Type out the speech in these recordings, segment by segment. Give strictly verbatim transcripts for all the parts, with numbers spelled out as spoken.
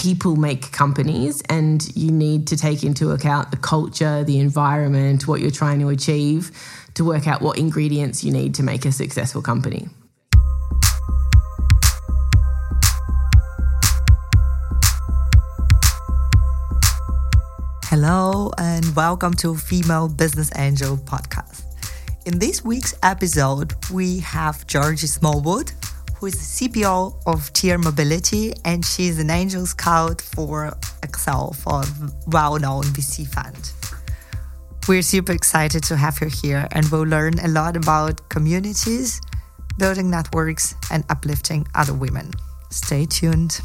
people make companies, and you need to take into account the culture, the environment, what you're trying to achieve to work out what ingredients you need to make a successful company. Hello and welcome to Female Business Angel podcast. In this week's episode, we have Georgie Smallwood, who is the C P O of Tier Mobility, and she's an angel scout for Accel, for a well-known V C fund. We're super excited to have her here, and we'll learn a lot about communities, building networks, and uplifting other women. Stay tuned.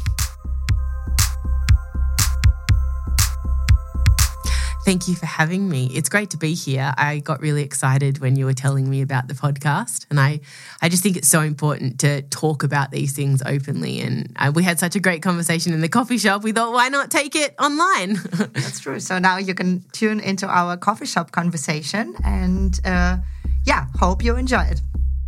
Thank you for having me. It's great to be here. I got really excited when you were telling me about the podcast, and I, I just think it's so important to talk about these things openly. And uh, we had such a great conversation in the coffee shop. We thought, why not take it online? That's true. So now you can tune into our coffee shop conversation, and uh, yeah, hope you enjoy it.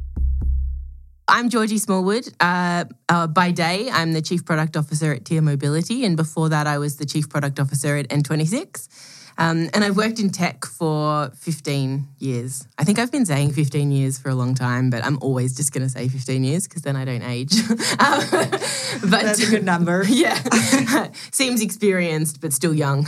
I'm Georgie Smallwood. Uh, uh, by day, I'm the Chief Product Officer at Tier Mobility, and before that, I was the Chief Product Officer at N twenty-six. Um, and I've worked in tech for fifteen years. I think I've been saying fifteen years for a long time, but I'm always just going to say fifteen years because then I don't age. um, but That's a good number. Yeah. Seems experienced, but still young.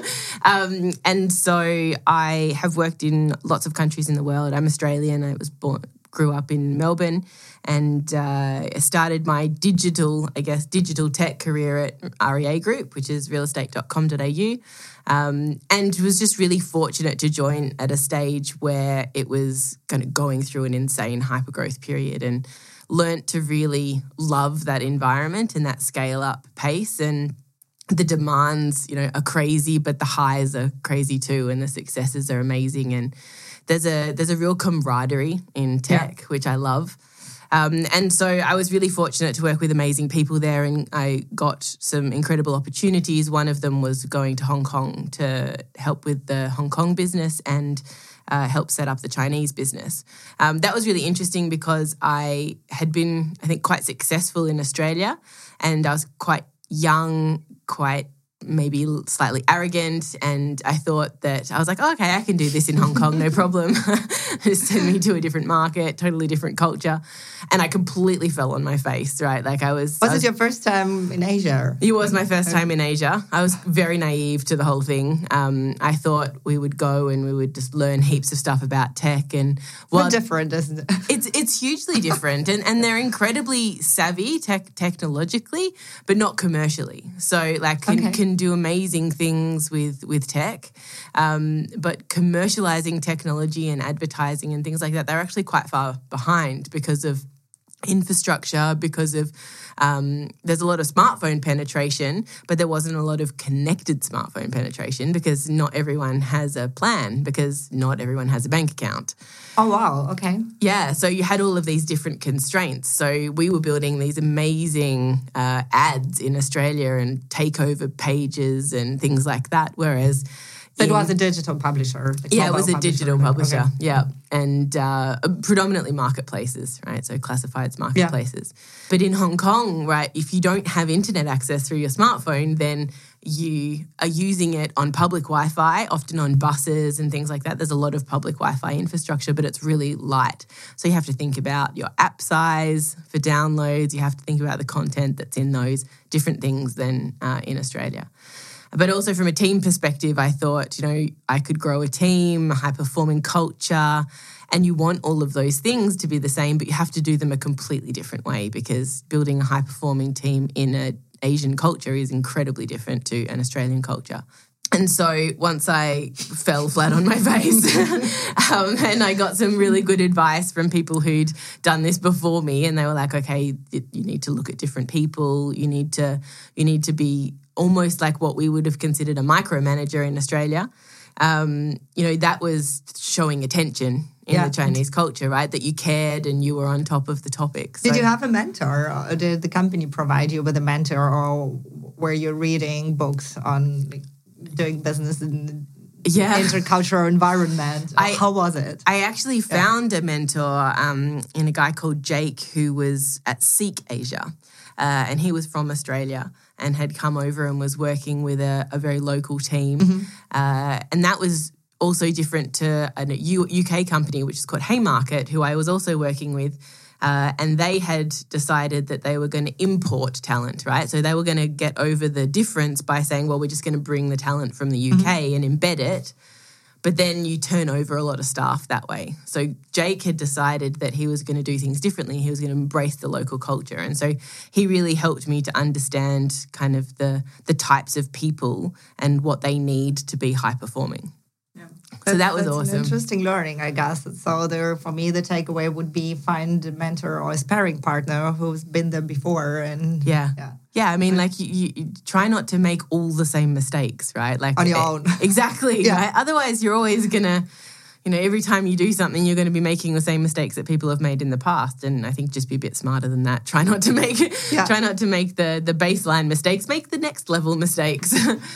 um, and so I have worked in lots of countries in the world. I'm Australian. I was born, grew up in Melbourne, and uh, started my digital, I guess, digital tech career at R E A Group, which is real estate dot com dot a u. Um, and was just really fortunate to join at a stage where it was kind of going through an insane hypergrowth period, and learnt to really love that environment and that scale-up pace. And the demands, you know, are crazy, but the highs are crazy too, and the successes are amazing. And there's a there's a real camaraderie in tech, yeah. which I love. Um, and so I was really fortunate to work with amazing people there, and I got some incredible opportunities. One of them was going to Hong Kong to help with the Hong Kong business and uh, help set up the Chinese business. Um, that was really interesting because I had been, I think, quite successful in Australia, and I was quite young, quite maybe slightly arrogant, and I thought that I was like, oh, okay, I can do this in Hong Kong, no problem. Just send me to a different market, totally different culture. And I completely fell on my face, right? Like I was... Was I was, it your first time in Asia? It was my first time in Asia. I was very naive to the whole thing. Um, I thought we would go and we would just learn heaps of stuff about tech. And well, it's different, isn't it? It's it's hugely different. and, and they're incredibly savvy tech, technologically, but not commercially. So like can, okay. can do amazing things with, with tech. Um, but commercializing technology and advertising and things like that, they're actually quite far behind because of infrastructure, because of um, there's a lot of smartphone penetration, but there wasn't a lot of connected smartphone penetration because not everyone has a plan, because not everyone has a bank account. Oh, wow. Okay. Yeah. So you had all of these different constraints. So we were building these amazing uh, ads in Australia and takeover pages and things like that, whereas So it was a digital publisher. Yeah, it was a publisher. digital publisher, okay. yeah. And uh, predominantly marketplaces, right? So classifieds marketplaces. Yeah. But in Hong Kong, right, if you don't have internet access through your smartphone, then you are using it on public Wi-Fi, often on buses and things like that. There's a lot of public Wi-Fi infrastructure, but it's really light. So you have to think about your app size for downloads. You have to think about the content that's in those, different things than uh, in Australia. But also from a team perspective, I thought, you know, I could grow a team, a high-performing culture, and you want all of those things to be the same, but you have to do them a completely different way, because building a high-performing team in an Asian culture is incredibly different to an Australian culture. And so once I fell flat on my face um, and I got some really good advice from people who'd done this before me, and they were like, okay, you need to look at different people. You need to, you need to be almost like what we would have considered a micromanager in Australia. Um, you know, that was showing attention in yeah. the Chinese culture, right? That you cared and you were on top of the topic. So, did you have a mentor? Or did the company provide you with a mentor, or were you reading books on like, doing business in yeah. intercultural environment? I, How was it? I actually found yeah. a mentor um, in a guy called Jake, who was at Seek Asia. Uh, and he was from Australia. and had come over and was working with a, a very local team. Mm-hmm. Uh, and that was also different to a U- UK company, which is called Haymarket, who I was also working with. Uh, and they had decided that they were going to import talent, right? So they were going to get over the difference by saying, well, we're just going to bring the talent from the U K mm-hmm. and embed it. But then you turn over a lot of staff that way. So Jake had decided that he was going to do things differently. He was going to embrace the local culture. And so he really helped me to understand kind of the the types of people and what they need to be high performing. Yeah. So that was that's awesome. An interesting learning, I guess. So there, for me, the takeaway would be find a mentor or a sparring partner who's been there before. And yeah. yeah. Yeah, I mean, like, you, you, you try not to make all the same mistakes, right? Like on your it, own. Exactly, yeah. right? Otherwise, you're always going to, you know, every time you do something, you're going to be making the same mistakes that people have made in the past. And I think just be a bit smarter than that. Try not to make yeah. try not to make the, the baseline mistakes. Make the next level mistakes.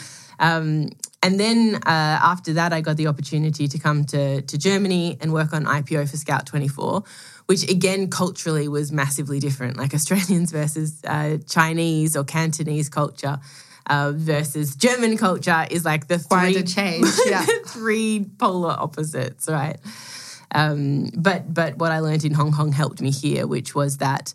um, and then uh, after that, I got the opportunity to come to, to Germany and work on I P O for Scout twenty-four, which again, culturally was massively different, like Australians versus uh, Chinese or Cantonese culture uh, versus German culture is like the Quite three, a change, yeah. three polar opposites, right? Um, but but what I learned in Hong Kong helped me here, which was that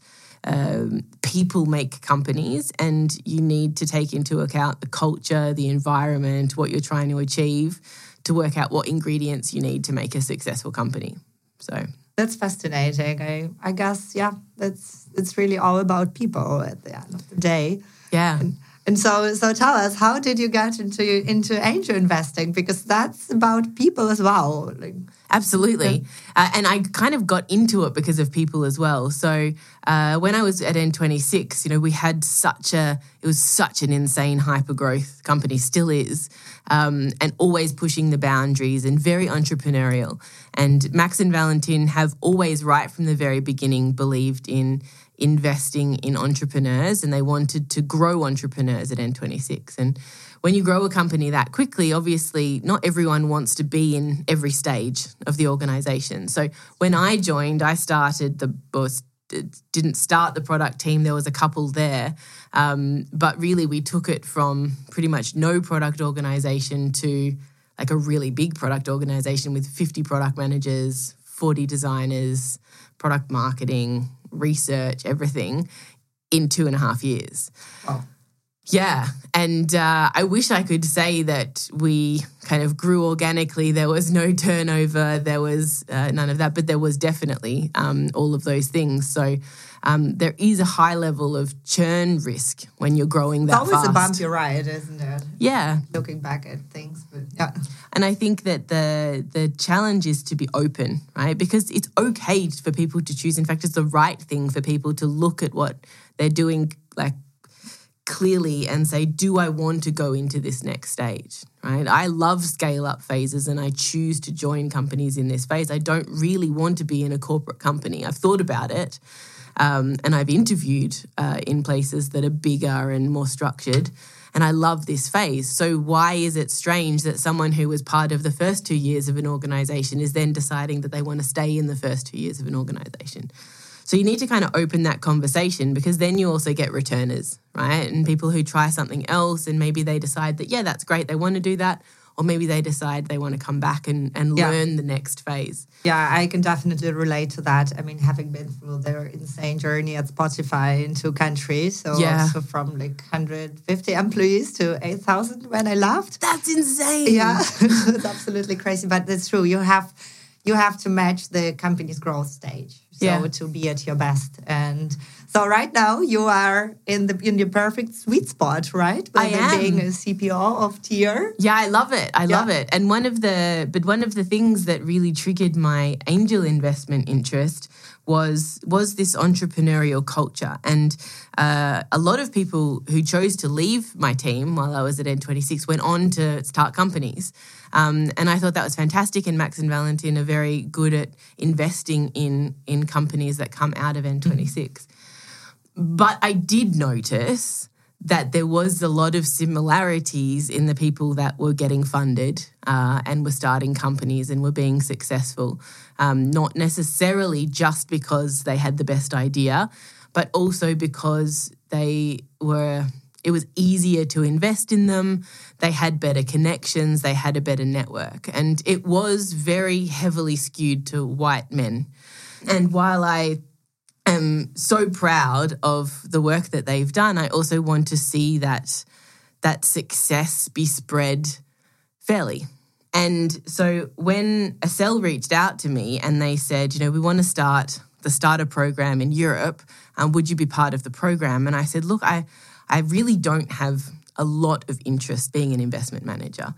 um, people make companies and you need to take into account the culture, the environment, what you're trying to achieve to work out what ingredients you need to make a successful company. So... That's fascinating. I, I guess, yeah, that's it's really all about people at the end of the day. Yeah. And, and so so tell us, how did you get into into angel investing? Because that's about people as well. Like, Absolutely. Uh, and I kind of got into it because of people as well. So uh, when I was at N twenty-six, you know, we had such a, it was such an insane hyper-growth company, still is, um, and always pushing the boundaries and very entrepreneurial. And Max and Valentin have always, right from the very beginning, believed in investing in entrepreneurs, and they wanted to grow entrepreneurs at N twenty-six. And when you grow a company that quickly, obviously not everyone wants to be in every stage of the organization. So when I joined, I started the, or didn't start the product team. There was a couple there. Um, but really we took it from pretty much no product organization to like a really big product organization with fifty product managers, forty designers, product marketing, research, everything in two and a half years. Wow. Yeah, and uh, I wish I could say that we kind of grew organically. There was no turnover, there was uh, none of that, but there was definitely um, all of those things. So um, there is a high level of churn risk when you're growing that fast. It's always a bumpy ride, isn't it? Yeah. Looking back at things, but yeah. And I think that the the challenge is to be open, right? Because it's okay for people to choose. In fact, it's the right thing for people to look at what they're doing, like, clearly and say, do I want to go into this next stage, right? I love scale-up phases and I choose to join companies in this phase. I don't really want to be in a corporate company. I've thought about it um, and I've interviewed uh, in places that are bigger and more structured, and I love this phase. So why is it strange that someone who was part of the first two years of an organisation is then deciding that they want to stay in the first two years of an organisation? So you need to kind of open that conversation, because then you also get returners, right? And people who try something else and maybe they decide that, yeah, that's great, they want to do that. Or maybe they decide they want to come back and, and yeah. learn the next phase. Yeah, I can definitely relate to that. I mean, having been through their insane journey at Spotify in two countries. So yeah. also from like one hundred fifty employees to eight thousand when I left. That's insane. Yeah, it's absolutely crazy. But it's true. You have, you have to match the company's growth stage. So yeah. to be at your best. And so right now you are in the in your perfect sweet spot, right? I am. Being a C P O of Tier. Yeah, I love it. I yeah. love it. And one of the but one of the things that really triggered my angel investment interest was was this entrepreneurial culture. And uh, a lot of people who chose to leave my team while I was at N twenty-six went on to start companies. Um, and I thought that was fantastic. And Max and Valentin are very good at investing in, in companies that come out of N twenty-six. Mm-hmm. But I did notice that there was a lot of similarities in the people that were getting funded uh, and were starting companies and were being successful, um, not necessarily just because they had the best idea, but also because they were it was easier to invest in them. They had better connections. They had a better network. And it was very heavily skewed to white men. And while I am so proud of the work that they've done, I also want to see that that success be spread fairly. And so when Accel reached out to me and they said, you know, we want to start the starter program in Europe, um, would you be part of the program? And I said, look, I, I really don't have a lot of interest being an investment manager,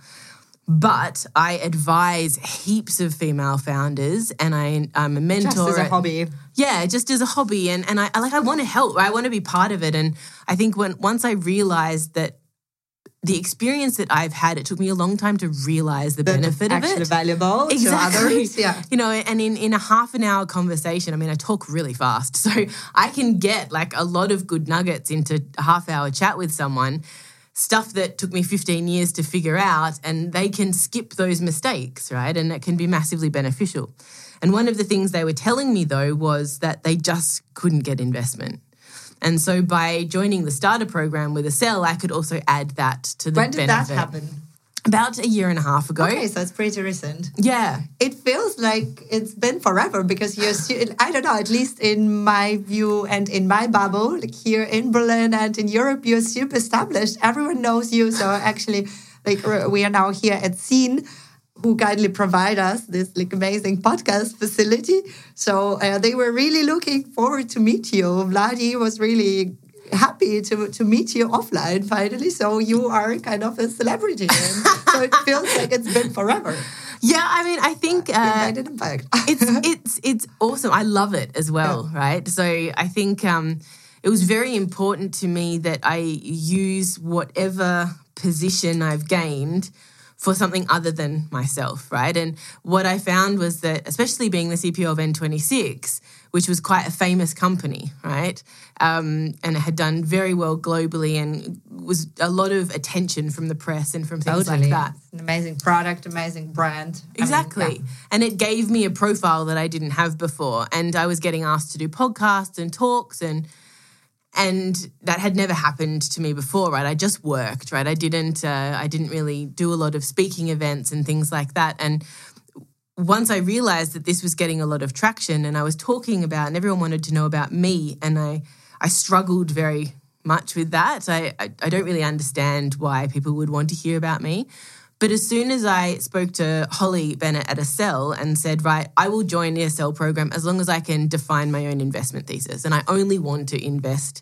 but I advise heaps of female founders and I, I'm a mentor. Just as a at, hobby. Yeah, just as a hobby. And, and I like, I want to help. I want to be part of it. And I think when once I realized that the experience that I've had, it took me a long time to realize the That benefit of it. Actually valuable exactly. to others. Yeah. You know, and in, in a half an hour conversation, I mean, I talk really fast. So I can get like a lot of good nuggets into a half hour chat with someone, stuff that took me fifteen years to figure out, and they can skip those mistakes, right? And it can be massively beneficial. And one of the things they were telling me, though, was that they just couldn't get investment. And so by joining the starter program with Accel, I could also add that to the When did benefit. that happen? About a year and a half ago. Okay, so it's pretty recent. Yeah. It feels like it's been forever because you're, stu- I don't know, at least in my view and in my bubble, like here in Berlin and in Europe, you're super established. Everyone knows you. So actually, like we are now here at Scene, who kindly provide us this like amazing podcast facility. So uh, they were really looking forward to meet you. Vladi was really happy to, to meet you offline finally. So you are kind of a celebrity. And so it feels like it's been forever. Yeah, I mean, I think uh, made an impact. it's it's it's awesome. I love it as well, yeah. Right? So I think um, it was very important to me that I use whatever position I've gained for something other than myself, right? And what I found was that, especially being the C P O of N twenty-six, which was quite a famous company, right? Um, and it had done very well globally and was a lot of attention from the press and from things totally. like that. It's an amazing product, amazing brand. Exactly. I mean, yeah. And it gave me a profile that I didn't have before. And I was getting asked to do podcasts and talks and And that had never happened to me before, right? I just worked, right? I didn't, uh, I didn't really do a lot of speaking events and things like that. And once I realized that this was getting a lot of traction, and I was talking about, and everyone wanted to know about me, and I, I struggled very much with that. I, I, I don't really understand why people would want to hear about me. But as soon as I spoke to Holly Bennett at Accel and said, right, I will join the Accel program as long as I can define my own investment thesis. And I only want to invest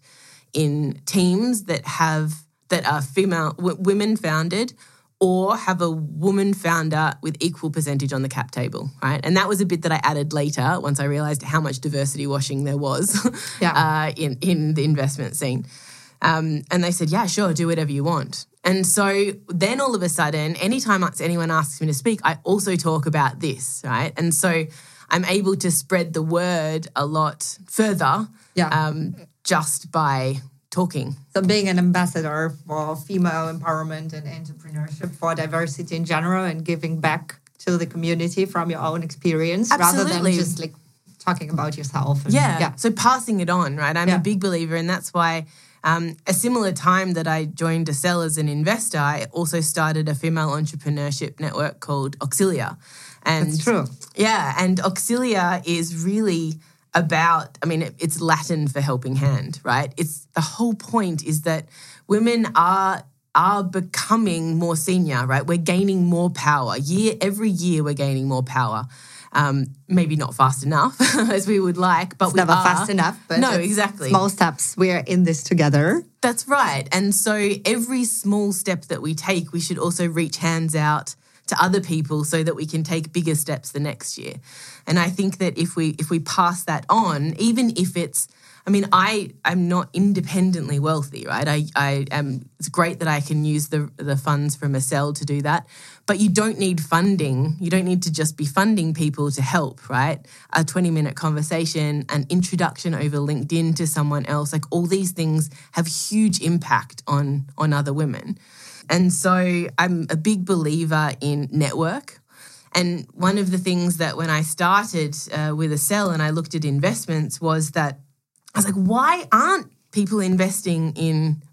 in teams that have that are female, w- women founded or have a woman founder with equal percentage on the cap table, right? And that was a bit that I added later once I realized how much diversity washing there was yeah. uh, in, in the investment scene. Um, and they said, yeah, sure, do whatever you want. And so then all of a sudden, anytime anyone asks me to speak, I also talk about this, right? And so I'm able to spread the word a lot further yeah. um, just by talking. So being an ambassador for female empowerment and entrepreneurship, for diversity in general, and giving back to the community from your own experience Absolutely. rather than just like talking about yourself. And, yeah. yeah. So passing it on, right? I'm yeah. a big believer, and that's why Um, a similar time that I joined Accel as an investor, I also started a female entrepreneurship network called Auxilia. And That's true. Yeah, and Auxilia is really about, I mean, it, it's Latin for helping hand, right? It's the whole point is that women are are becoming more senior, right? We're gaining more power. Year every year we're gaining more power. Um, maybe not fast enough as we would like, but it's we never are. fast enough. But no, exactly. Small steps. We are in this together. That's right. And so every small step that we take, we should also reach hands out to other people so that we can take bigger steps the next year. And I think that if we if we pass that on, even if it's, I mean, I am not independently wealthy, right? I, I am. It's great that I can use the the funds from Accel to do that, but you don't need funding. You don't need to just be funding people to help, right? A twenty-minute conversation, an introduction over LinkedIn to someone else, like all these things have huge impact on on other women. And so I'm a big believer in network. And one of the things that when I started uh, with Accel and I looked at investments was that I was like, why aren't people investing in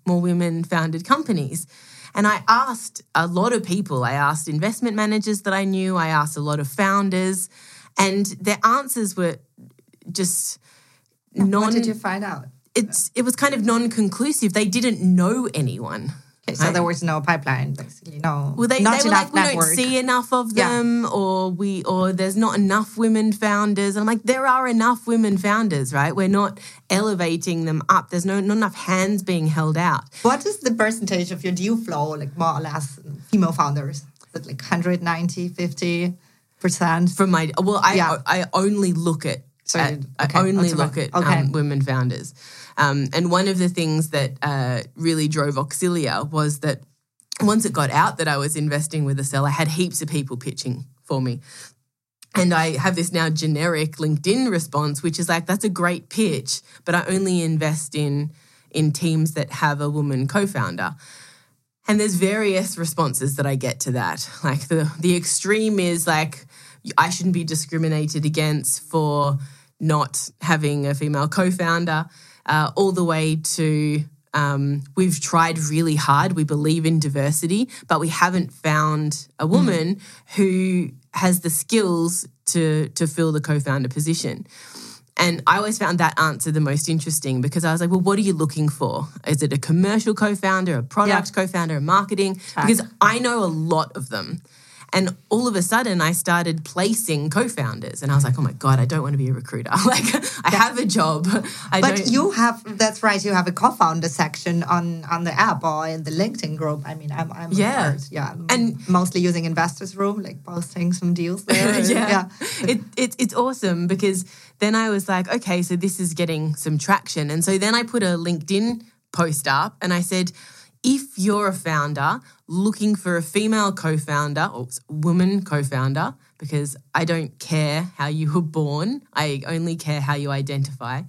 more women-founded companies. And I asked a lot of people. I asked investment managers that I knew. I asked a lot of founders. And their answers were just non... What did you find out? It's It was kind of non-conclusive. They didn't know anyone. Okay, so right? There was no pipeline, basically, no. Well, they, not they were like, we network. don't see enough of them, yeah. or we, or there's not enough women founders. And I'm like, there are enough women founders, right? We're not elevating them up. There's no not enough hands being held out. What is the percentage of your deal flow, like more or less, female founders? Is it like one hundred ninety, fifty percent? From my, well, I yeah. I only look at, so at okay. I only That's look right. at okay. um, women founders. Um, and one of the things that uh, really drove Auxilia was that once it got out that I was investing with Accel, I had heaps of people pitching for me. And I have this now generic LinkedIn response, which is like, that's a great pitch, but I only invest in in teams that have a woman co-founder. And there's various responses that I get to that. Like the, the extreme is like, I shouldn't be discriminated against for not having a female co-founder, uh, all the way to um, we've tried really hard. We believe in diversity, but we haven't found a woman mm. who has the skills to to fill the co-founder position. And I always found that answer the most interesting because I was like, well, what are you looking for? Is it a commercial co-founder, a product yeah. co-founder, a marketing? Right. Because I know a lot of them. And all of a sudden, I started placing co-founders. And I was like, oh, my God, I don't want to be a recruiter. Like, I have a job. I but don't... you have, that's right, you have a co-founder section on, on the app or in the LinkedIn group. I mean, I'm, I'm yeah. part, yeah. And mostly using Investors Room, like posting some deals there. yeah. yeah. It, it, it's awesome because then I was like, okay, so this is getting some traction. And so then I put a LinkedIn post up and I said, if you're a founder looking for a female co-founder or woman co-founder, because I don't care how you were born, I only care how you identify.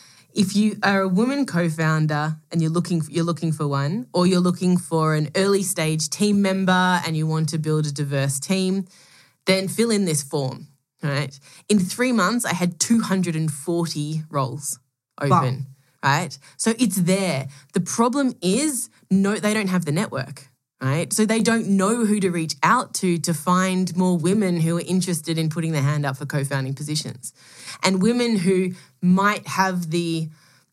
If you are a woman co-founder and you're looking you're looking for one, or you're looking for an early stage team member and you want to build a diverse team, then fill in this form. Right? In three months, I had two hundred forty roles open. Wow. Right? So it's there. The problem is, no, they don't have the network, right? So they don't know who to reach out to to find more women who are interested in putting their hand up for co-founding positions. And women who might have the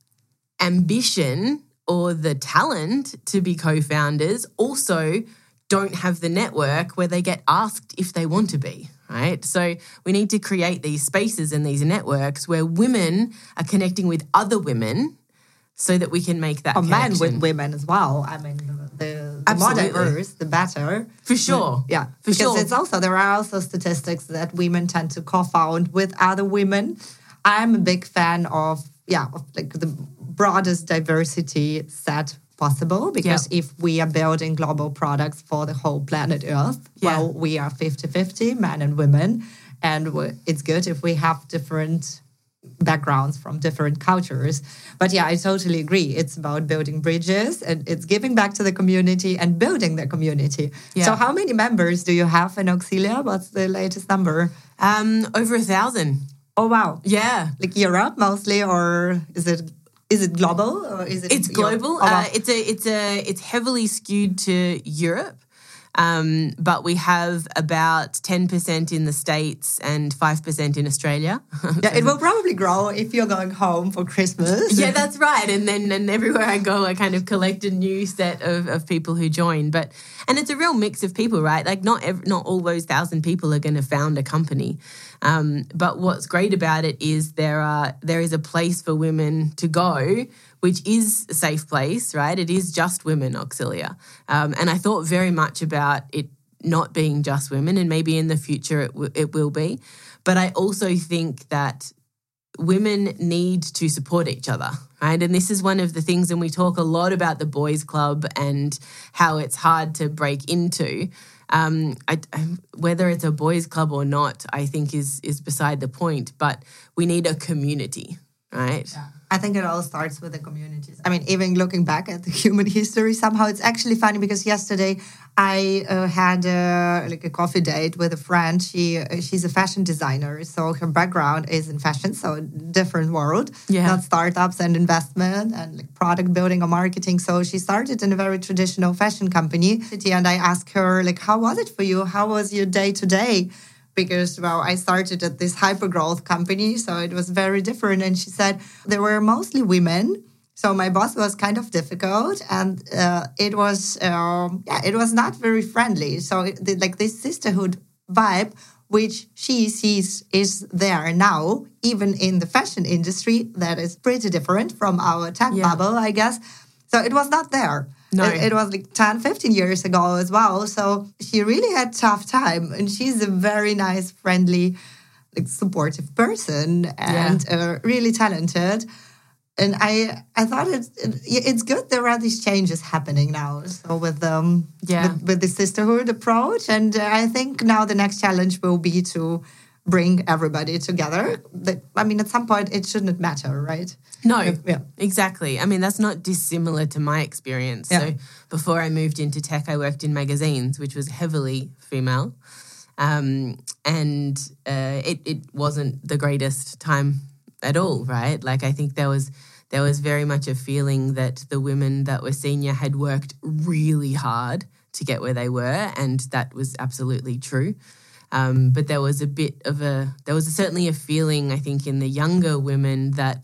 ambition or the talent to be co-founders also don't have the network where they get asked if they want to be, right? So we need to create these spaces and these networks where women are connecting with other women so that we can make that or connection. Men with women as well. I mean, the, the more diverse, the better. For sure. Yeah. For because sure. it's also, there are also statistics that women tend to co-found with other women. I'm a big fan of, yeah, of like the broadest diversity set possible because yep. if we are building global products for the whole planet Earth, yeah. well, we are fifty-fifty, men and women. And it's good if we have different backgrounds from different cultures. But yeah, I totally agree. It's about building bridges and it's giving back to the community and building the community. Yeah. So how many members do you have in Auxilia? What's the latest number? Um, over a thousand. Oh, wow. Yeah. Like Europe mostly, or is it is it global or is it? It's global. Oh, wow. uh, it's a it's a it's heavily skewed to Europe. Um, but we have about ten percent in the States and five percent in Australia. Yeah, it will probably grow if you're going home for Christmas. Yeah, that's right. And then and everywhere I go, I kind of collect a new set of, of people who join. But and it's a real mix of people, right? Like not every, not all those thousand people are going to found a company. Um, but what's great about it is there are there is a place for women to go, which is a safe place, right? It is just women, Auxilia. Um, and I thought very much about it not being just women, and maybe in the future it, w- it will be. But I also think that women need to support each other, right? And this is one of the things, and we talk a lot about the boys' club and how it's hard to break into. Um, I, I, whether it's a boys' club or not, I think is is beside the point. But we need a community, right? Yeah. I think it all starts with the communities. I mean, even looking back at the human history, somehow it's actually funny because yesterday I uh, had a, like a coffee date with a friend. She uh, she's a fashion designer, so her background is in fashion, so a different world, yeah. not startups and investment and like product building or marketing. So she started in a very traditional fashion company, and I asked her like, "How was it for you? How was your day to day?" Because, well, I started at this hyper-growth company, so it was very different. And she said there were mostly women, so my boss was kind of difficult, and uh, it was, um, yeah, it was not very friendly. So, it, like this sisterhood vibe, which she sees is there now, even in the fashion industry, that is pretty different from our tech yeah. bubble, I guess. So it was not there. No. It, it was like ten, fifteen years ago as well. So she really had a tough time. And she's a very nice, friendly, like supportive person and yeah. uh, really talented. And I I thought it, it, it's good there are these changes happening now. So with, um, yeah. with, with the sisterhood approach. And uh, I think now the next challenge will be to bring everybody together. That, I mean, at some point, it shouldn't matter, right? No, yeah. exactly. I mean, that's not dissimilar to my experience. Yeah. So before I moved into tech, I worked in magazines, which was heavily female. Um, and uh, it, it wasn't the greatest time at all, right? Like, I think there was there was very much a feeling that the women that were senior had worked really hard to get where they were, and that was absolutely true. Um, but there was a bit of a, there was certainly a feeling, I think, in the younger women that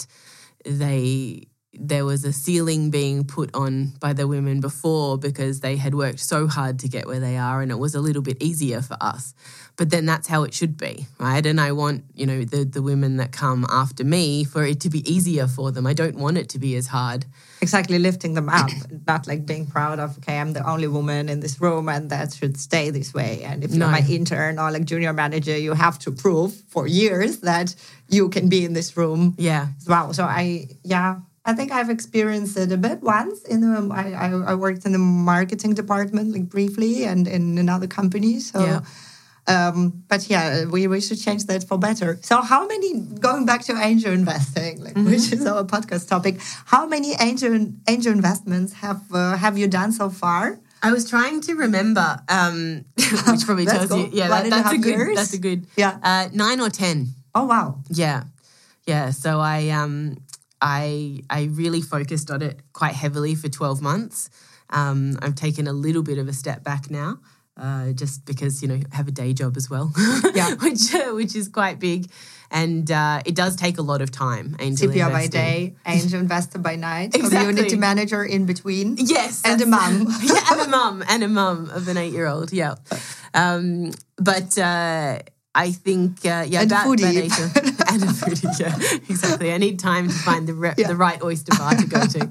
they, there was a ceiling being put on by the women before because they had worked so hard to get where they are, and it was a little bit easier for us. But then that's how it should be, right? And I want, you know, the, the women that come after me for it to be easier for them. I don't want it to be as hard. Exactly, lifting them up, not like being proud of, okay, I'm the only woman in this room and that should stay this way. And if you're no. my intern or like junior manager, you have to prove for years that you can be in this room yeah. as well. So I, yeah, I think I've experienced it a bit once. In the, I, I, I worked in the marketing department like briefly and in another company. So. Yeah. Um, but yeah, we, we should change that for better. So how many, going back to angel investing, like, mm-hmm. which is our podcast topic, how many angel angel investments have uh, have you done so far? I was trying to remember, um, which probably tells cool. you, yeah, that, that's, a good, that's a good, yeah, uh, nine or ten. Oh wow, yeah, yeah. So I um I I really focused on it quite heavily for twelve months. Um, I've taken a little bit of a step back now. Uh, just because, you know, I have a day job as well, yeah, which uh, which is quite big. And uh, it does take a lot of time. Angel C P O investing. by day, angel investor by night, exactly. community manager in between. Yes. And a mum. yeah, and a mum, and a mum of an eight-year-old, yeah. Um, but uh, I think, uh, yeah, and that, a that foodie. age, and a foodie, yeah, exactly. I need time to find the re- yeah. the right oyster bar to go to.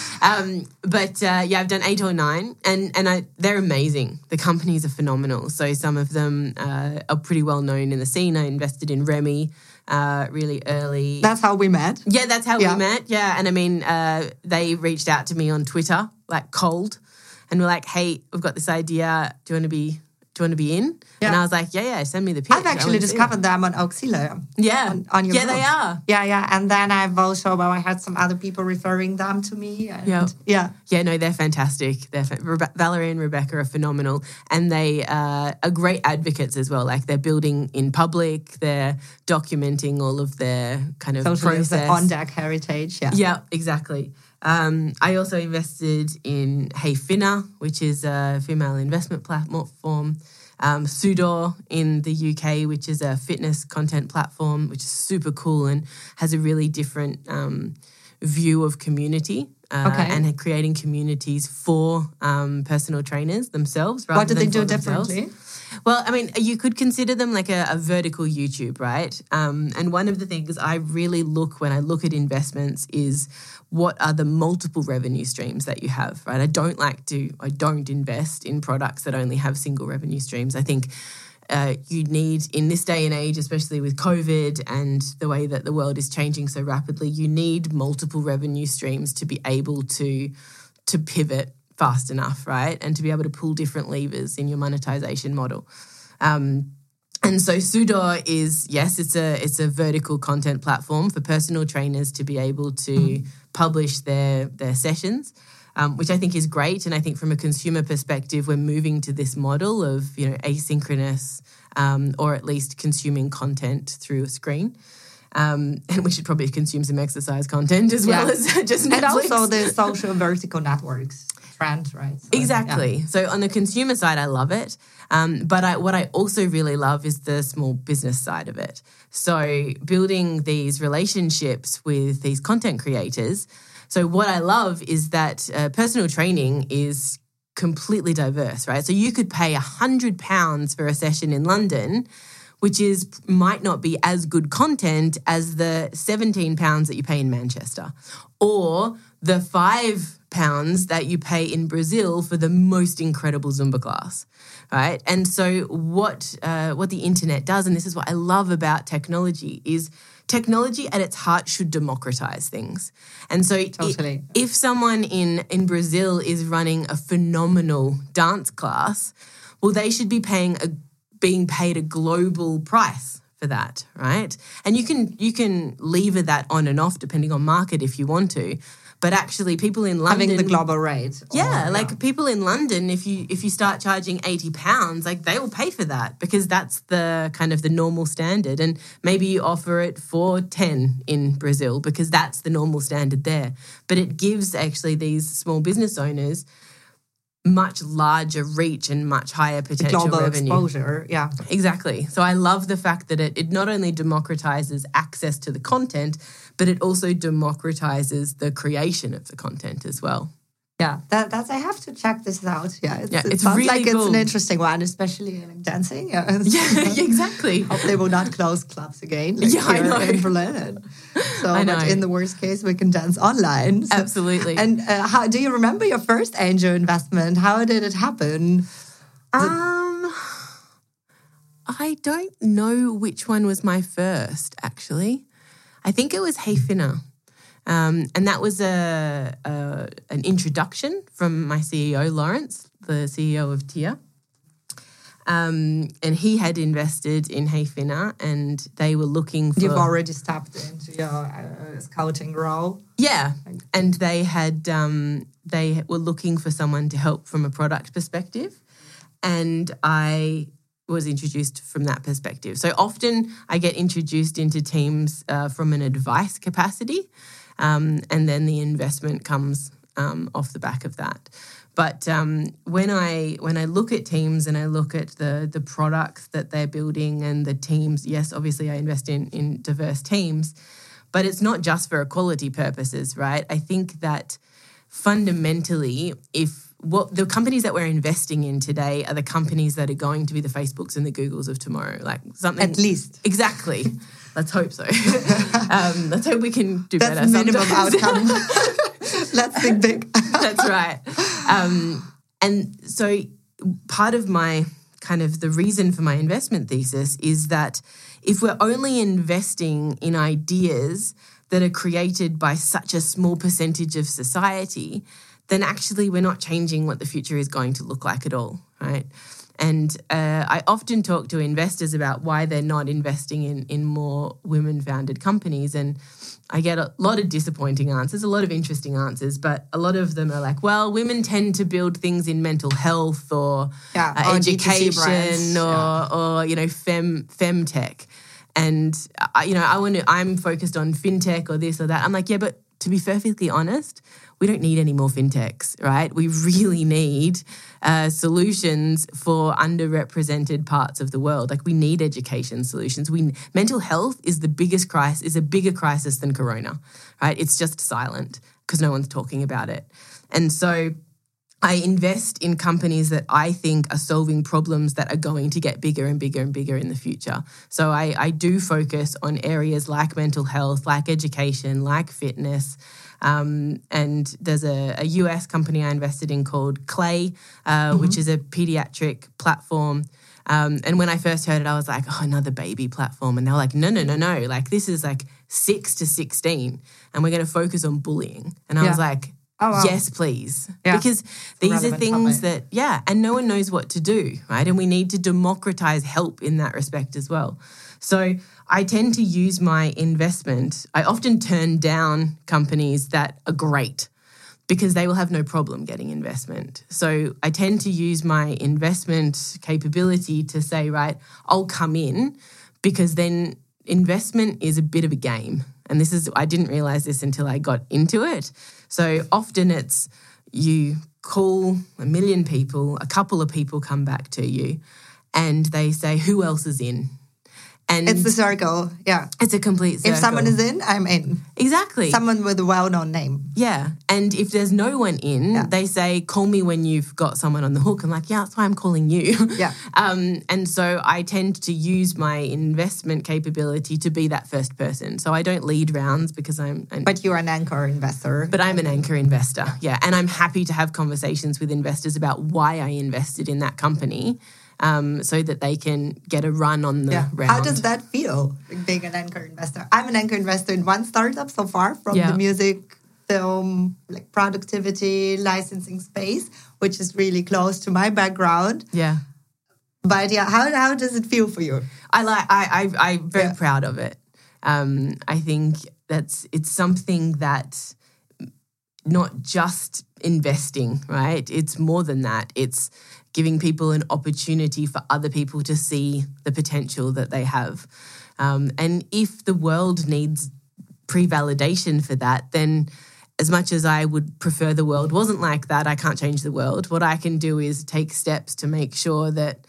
Um, but uh, yeah, I've done eight or nine, and and I, they're amazing. The companies are phenomenal. So some of them uh, are pretty well known in the scene. I invested in Remy uh, really early. That's how we met. Yeah, that's how yeah. we met. Yeah, and I mean, uh, they reached out to me on Twitter, like cold, and were like, "Hey, we've got this idea. Do you want to be? Do you want to be in?" Yeah. And I was like, "Yeah, yeah, send me the pitch." I've actually discovered them on Auxila. Yeah, on, on your yeah, blog. they are. Yeah, yeah, and then I've also, well, I had some other people referring them to me. And yeah, yeah, yeah. No, they're fantastic. They're fa- Rebe- Valerie and Rebecca are phenomenal, and they uh, are great advocates as well. Like they're building in public, they're documenting all of their kind of Social process on deck heritage. Yeah, yeah, exactly. Um, I also invested in Hey Finna, which is a female investment platform. Um, Sudor in the U K, which is a fitness content platform, which is super cool and has a really different um, view of community uh, okay. and creating communities for um, personal trainers themselves. Rather what do they than do for themselves. differently? Well, I mean, you could consider them like a, a vertical YouTube, right? Um, and one of the things I really look when I look at investments is what are the multiple revenue streams that you have, right? I don't like to, I don't invest in products that only have single revenue streams. I think uh, you need, in this day and age, especially with COVID and the way that the world is changing so rapidly, you need multiple revenue streams to be able to to pivot fast enough, right? And to be able to pull different levers in your monetization model. Um, And so Sudor is, yes, it's a it's a vertical content platform for personal trainers to be able to mm. publish their their sessions, um, which I think is great. And I think from a consumer perspective, we're moving to this model of, you know, asynchronous um, or at least consuming content through a screen. Um, and we should probably consume some exercise content as well yeah. as just Netflix. And also the social vertical networks trend, right? So, exactly. Yeah. So on the consumer side, I love it. Um, but I, what I also really love is the small business side of it. So building these relationships with these content creators. So what I love is that uh, personal training is completely diverse, right? So you could pay one hundred pounds for a session in London, which is might not be as good content as the seventeen pounds that you pay in Manchester, or the five pounds that you pay in Brazil for the most incredible Zumba class, right? And so what uh, what the internet does, and this is what I love about technology, is technology at its heart should democratize things. And so totally. if, if someone in, in Brazil is running a phenomenal dance class, well, they should be paying a being paid a global price for that, right? And you can you can lever that on and off depending on market if you want to. But actually people in London... Having the global rate. Yeah, or, like yeah. people in London, if you if you start charging eighty pounds, like they will pay for that because that's the kind of the normal standard. And maybe you offer it for ten in Brazil because that's the normal standard there. But it gives actually these small business owners much larger reach and much higher potential global revenue. Exposure, yeah. Exactly. So I love the fact that it, it not only democratizes access to the content, but it also democratizes the creation of the content as well. Yeah, that, that's. I have to check this out. Yeah, it's, yeah, it it's sounds really like cool. It's an interesting one, especially in dancing. Yeah, yeah exactly. Hope they will not close clubs again. Like yeah, I know. In Berlin. So, I know. But in the worst case, we can dance online. So, Absolutely. And uh, how do you remember your first angel investment? How did it happen? Um, I don't know which one was my first. Actually, I think it was Heyfinna. Um, and that was a, a an introduction from my C E O, Lawrence, the C E O of Tia. Um, and he had invested in Heyfinna and they were looking for... You've already stepped into your uh, scouting role. Yeah. And they had um, they were looking for someone to help from a product perspective. And I was introduced from that perspective. So often I get introduced into teams uh, from an advice capacity. Um, and then the investment comes um, off the back of that. But um, when I when I look at teams and I look at the the products that they're building and the teams, yes, obviously I invest in in diverse teams, but it's not just for equality purposes, right? I think that fundamentally, if what the companies that we're investing in today are the companies that are going to be the Facebooks and the Googles of tomorrow, like something at least exactly. Let's hope so. um, let's hope we can do That's better. Minimum sometimes. outcome. Let's think big. That's right. Um, and so part of my kind of the reason for my investment thesis is that if we're only investing in ideas that are created by such a small percentage of society, then actually we're not changing what the future is going to look like at all, right? And uh, I often talk to investors about why they're not investing in, in more women-founded companies. And I get a lot of disappointing answers, a lot of interesting answers, but a lot of them are like, well, women tend to build things in mental health or, yeah, uh, or education or, yeah. or, you know, fem femtech. And, uh, you know, I want to, I'm focused on fintech or this or that. I'm like, yeah, but to be perfectly honest, we don't need any more fintechs, right? We really need uh, solutions for underrepresented parts of the world. Like we need education solutions. We mental health is the biggest crisis, is a bigger crisis than Corona, right? It's just silent because no one's talking about it. And so I invest in companies that I think are solving problems that are going to get bigger and bigger and bigger in the future. So I, I do focus on areas like mental health, like education, like fitness. Um, and there's a, a U S company I invested in called Clay, uh, mm-hmm. which is a pediatric platform. Um, and when I first heard it, I was like, oh, another baby platform. And they were like, no, no, no, no. Like this is like six to sixteen and we're going to focus on bullying. And I yeah. was like, Oh, wow. Yes, please. Yeah. Because these are Relevant things topic. that, yeah, and no one knows what to do, right? And we need to democratize help in that respect as well. So I tend to use my investment. I often turn down companies that are great because they will have no problem getting investment. So I tend to use my investment capability to say, right, I'll come in, because then investment is a bit of a game. And this is, I didn't realize this until I got into it. So often it's you call a million people, a couple of people come back to you and they say, who else is in? And It's the circle, yeah. it's a complete circle. If someone is in, I'm in. Exactly. Someone with a well-known name. Yeah. And if there's no one in, Yeah. they say, call me when you've got someone on the hook. I'm like, yeah, that's why I'm calling you. Yeah. Um, and so I tend to use my investment capability to be that first person. So I don't lead rounds because I'm... An, But you're an anchor investor. but I'm an anchor investor, yeah. And I'm happy to have conversations with investors about why I invested in that company, um, so that they can get a run on the Yeah. round. How does that feel, like being an anchor investor? I'm an anchor investor in one startup so far from Yeah. the music, film, like productivity, licensing space, which is really close to my background. Yeah. But yeah, how how does it feel for you? I like. I. I. I'm very Yeah. proud of it. Um, I think that's it's something that not just investing, right? It's more than that. It's giving people an opportunity for other people to see the potential that they have. Um, and if the world needs pre-validation for that, then as much as I would prefer the world wasn't like that, I can't change the world. What I can do is take steps to make sure that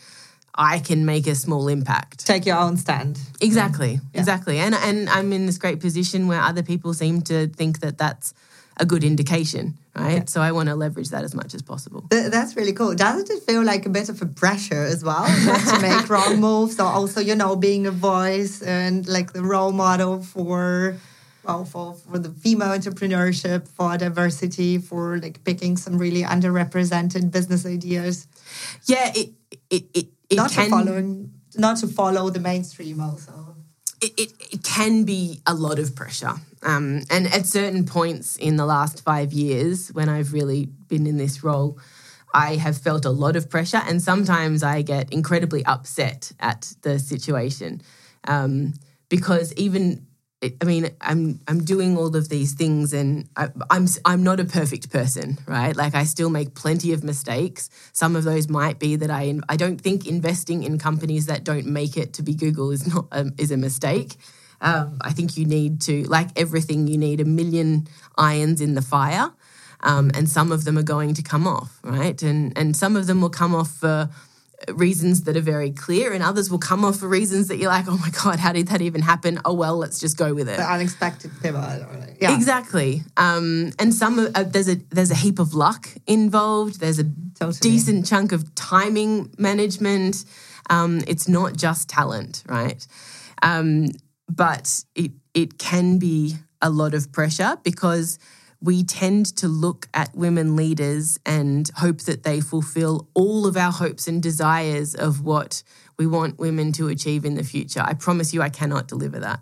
I can make a small impact. Take your own stand. Exactly, Yeah. exactly. And and I'm in this great position where other people seem to think that that's a good indication, right? Yeah. So I want to leverage that as much as possible. Th- That's really cool. Doesn't it feel like a bit of a pressure as well, not to make wrong moves, or also, you know, being a voice and like the role model for, well, for, for the female entrepreneurship, for diversity, for like picking some really underrepresented business ideas, Yeah, it it it, it not can to follow, not to follow the mainstream also. it, it, it can be a lot of pressure. Um, and at certain points in the last five years, when I've really been in this role, I have felt a lot of pressure, and sometimes I get incredibly upset at the situation, um, because even, I mean, I'm I'm doing all of these things, and I, I'm I'm not a perfect person, right? Like, I still make plenty of mistakes. Some of those might be that I I don't think investing in companies that don't make it to be Google is not a, is a mistake. Um, I think you need to, like everything, you need a million irons in the fire. Um, and some of them are going to come off, right? And and some of them will come off for reasons that are very clear, and others will come off for reasons that you're like, oh my God, how did that even happen? Oh, well, let's just go with it. The unexpected pivot. Or like, yeah, Exactly. Um, and some uh, there's a there's a heap of luck involved. There's a Totally. decent chunk of timing management. Um, it's not just talent, right? Um, but it it can be a lot of pressure because we tend to look at women leaders and hope that they fulfill all of our hopes and desires of what we want women to achieve in the future. I promise you I cannot deliver that.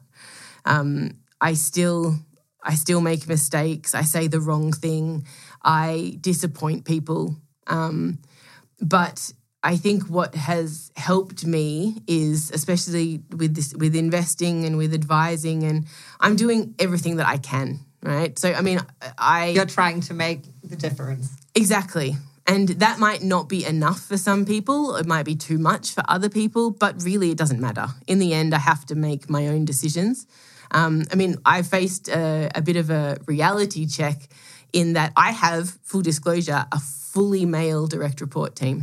Um, I still I still make mistakes. I say the wrong thing. I disappoint people. Um, but I think what has helped me is, especially with this, with investing and with advising, and I'm doing everything that I can. Right. So, I mean, I... You're trying to make the difference. Exactly. And that might not be enough for some people. It might be too much for other people, but really it doesn't matter. In the end, I have to make my own decisions. Um, I mean, I faced a, a bit of a reality check in that I have, full disclosure, a fully male direct report team.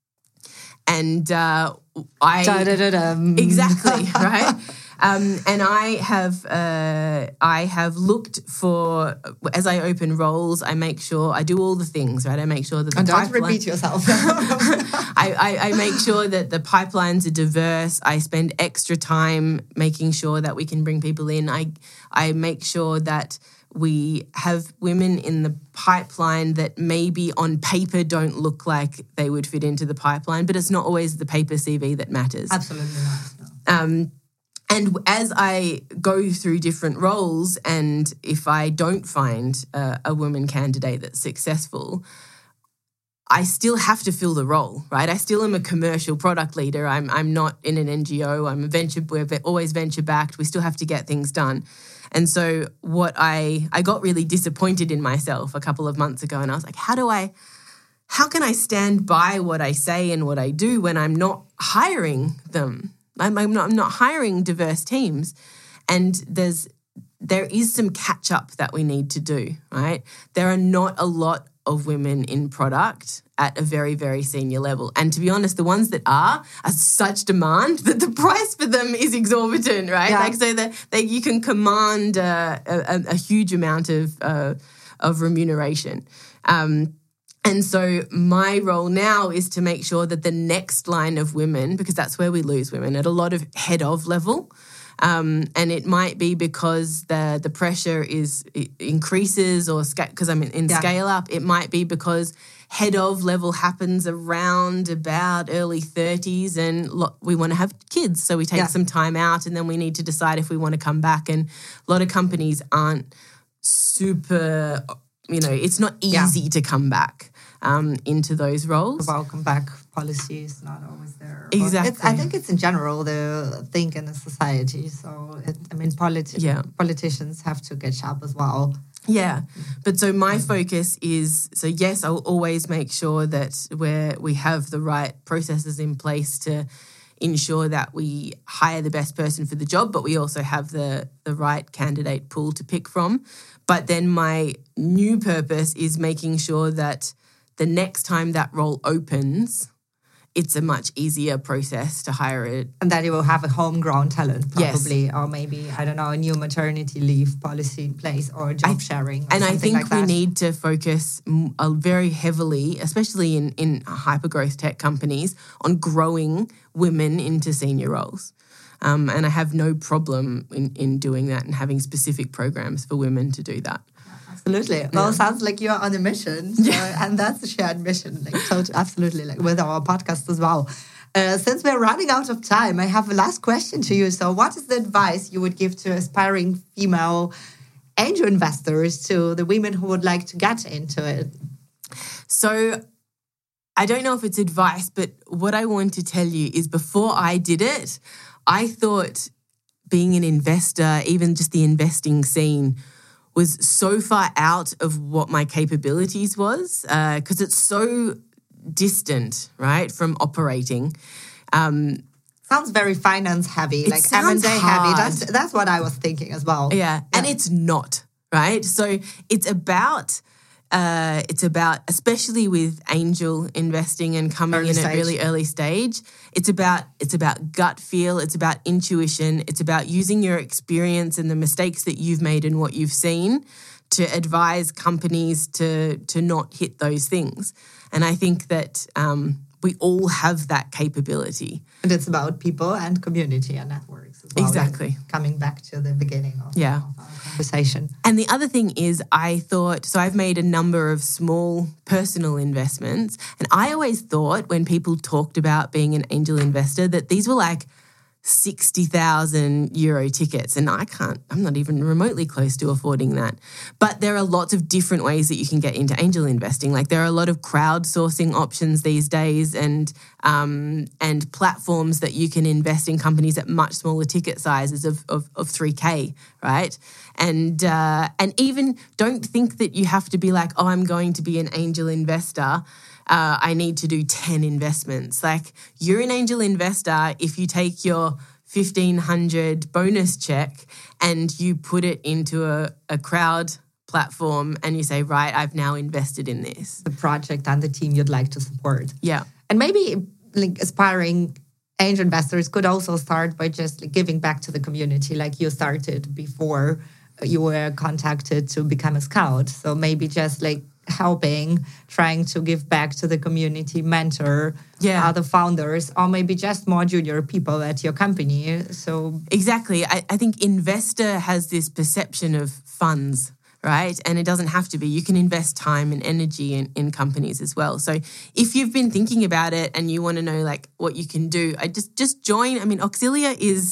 And uh, I... Da-da-da-dum. Exactly, right? Um, and I have uh, I have looked for, as I open roles, I make sure, I do all the things, right? I make sure that the And don't pipeline, repeat yourself. I, I, I make sure that the pipelines are diverse. I spend extra time making sure that we can bring people in. I I make sure that we have women in the pipeline that maybe on paper don't look like they would fit into the pipeline, but it's not always the paper C V that matters. Absolutely not. No. Um, And as I go through different roles, and if I don't find a, a woman candidate that's successful, I still have to fill the role, right? I still am a commercial product leader. I'm I'm not in an N G O. I'm a venture. We're always venture backed. We still have to get things done. And so what I I got really disappointed in myself a couple of months ago, and I was like, how do I, how can I stand by what I say and what I do when I'm not hiring them? I'm, I'm not I'm not hiring diverse teams, and there's there is some catch up that we need to do, right? There are not a lot of women in product at a very, very senior level. And to be honest, the ones that are are such demand that the price for them is exorbitant, right? Yeah. Like so that they, you can command a, a, a huge amount of uh, of remuneration. Um, and so my role now is to make sure that the next line of women, because that's where we lose women, at a lot of head of level. Um, and it might be because the the pressure is increases, or because I'm in, in yeah. scale up. It might be because head of level happens around about early thirties, and lo- we want to have kids, so we take yeah. some time out, and then we need to decide if we want to come back. And a lot of companies aren't super, you know, it's not easy yeah. to come back um, into those roles. The welcome back policy is not always there. Exactly. It's, I think it's in general the thing in the society. So, it, I mean, politi- yeah. politicians have to get sharp as well. Yeah. But so my focus is, so yes, I'll always make sure that we're, we have the right processes in place to ensure that we hire the best person for the job, but we also have the, the right candidate pool to pick from. But then my new purpose is making sure that the next time that role opens, it's a much easier process to hire it. And that you will have a homegrown talent, probably, yes. or maybe, I don't know, a new maternity leave policy in place, or job I, sharing. Or and I think like we that. need to focus very heavily, especially in, in hypergrowth tech companies, on growing women into senior roles. Um, and I have no problem in, in doing that and having specific programs for women to do that. Absolutely. Yeah. Well, it sounds like you're on a mission. So, yeah. And that's a shared mission. Like, totally, absolutely. Like with our podcast as well. Uh, since we're running out of time, I have a last question to you. So what is the advice you would give to aspiring female angel investors, to the women who would like to get into it? So I don't know if it's advice, but what I want to tell you is before I did it, I thought being an investor, even just the investing scene, was so far out of what my capabilities was, because uh, it's so distant, right, from operating. Um, sounds very finance heavy, like M and A heavy. That's, that's what I was thinking as well. Yeah, yeah. And it's not, right? So it's about... Uh, it's about, especially with angel investing and coming early in stage. at really early stage, it's about it's about gut feel, it's about intuition, it's about using your experience and the mistakes that you've made and what you've seen to advise companies to to not hit those things. And I think that um, we all have that capability. And it's about people and community and networks as well. Exactly. Like coming back to the beginning of, yeah. of our conversation. And the other thing is I thought, so I've made a number of small personal investments, and I always thought when people talked about being an angel investor that these were like sixty thousand euro tickets, and I can't, I'm not even remotely close to affording that. But there are lots of different ways that you can get into angel investing. Like there are a lot of crowdsourcing options these days, and um, and platforms that you can invest in companies at much smaller ticket sizes of of, of three K, right? And uh, and even don't think that you have to be like, oh, I'm going to be an angel investor. Uh, I need to do ten investments. Like you're an angel investor if you take your fifteen hundred bonus check and you put it into a, a crowd platform and you say, right, I've now invested in this. The project and the team you'd like to support. Yeah. And maybe like aspiring angel investors could also start by just like, giving back to the community like you started before you were contacted to become a scout. So maybe just like helping, trying to give back to the community, mentor yeah. other founders, or maybe just more junior people at your company. So exactly. I, I think investor has this perception of funds, right? And it doesn't have to be. You can invest time and energy in, in companies as well. So if you've been thinking about it and you want to know like what you can do, I just just join. I mean, Auxilia is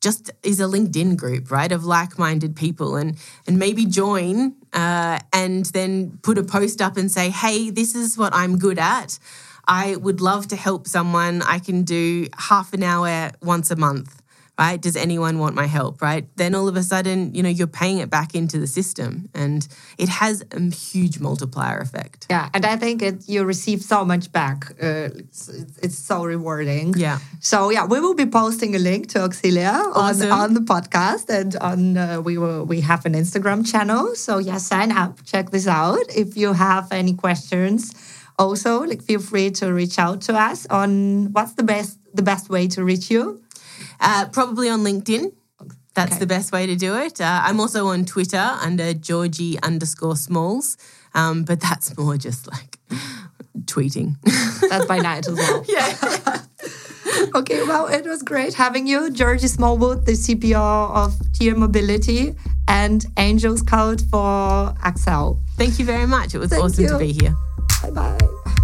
just is a LinkedIn group, right, of like-minded people, and and maybe join uh, and then put a post up and say, hey, this is what I'm good at. I would love to help someone. I can do half an hour once a month, right? Does anyone want my help, right? Then all of a sudden, you know, you're paying it back into the system, and it has a huge multiplier effect. Yeah, and I think it, you receive so much back. Uh, it's, it's so rewarding. Yeah. So yeah, we will be posting a link to Auxilia Awesome. on, on the podcast, and on uh, we will we have an Instagram channel. So yeah, sign up, check this out. If you have any questions, also like feel free to reach out to us on what's the best the best way to reach you. Uh, probably on LinkedIn. That's Okay. the best way to do it. Uh, I'm also on Twitter under Georgie underscore Smalls, um, but that's more just like tweeting. That's by night as well. Yeah. Okay, well, it was great having you, Georgie Smallwood, the C P O of Tier Mobility and Angels Code for Accel. Thank you very much. It was Thank awesome you. to be here. Bye-bye.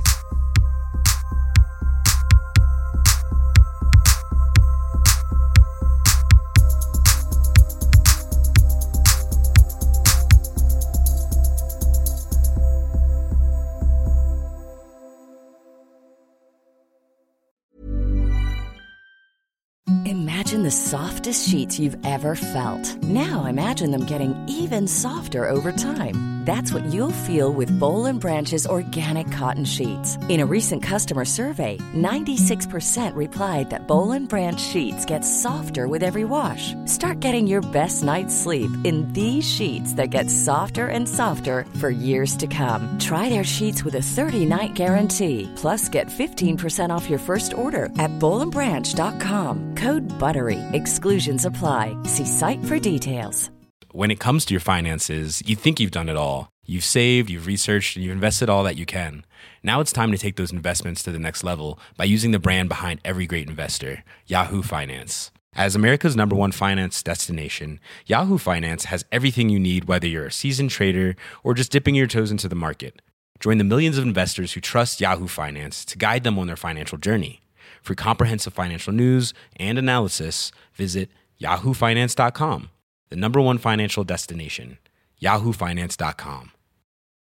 Imagine the softest sheets you've ever felt. Now imagine them getting even softer over time. That's what you'll feel with Boll and Branch's organic cotton sheets. In a recent customer survey, ninety-six percent replied that Boll and Branch sheets get softer with every wash. Start getting your best night's sleep in these sheets that get softer and softer for years to come. Try their sheets with a thirty-night guarantee. Plus, get fifteen percent off your first order at boll and branch dot com. Code BUTTERY. Exclusions apply. See site for details. When it comes to your finances, you think you've done it all. You've saved, you've researched, and you've invested all that you can. Now it's time to take those investments to the next level by using the brand behind every great investor, Yahoo Finance. As America's number one finance destination, Yahoo Finance has everything you need, whether you're a seasoned trader or just dipping your toes into the market. Join the millions of investors who trust Yahoo Finance to guide them on their financial journey. For comprehensive financial news and analysis, visit yahoo finance dot com, the number one financial destination, yahoo finance dot com.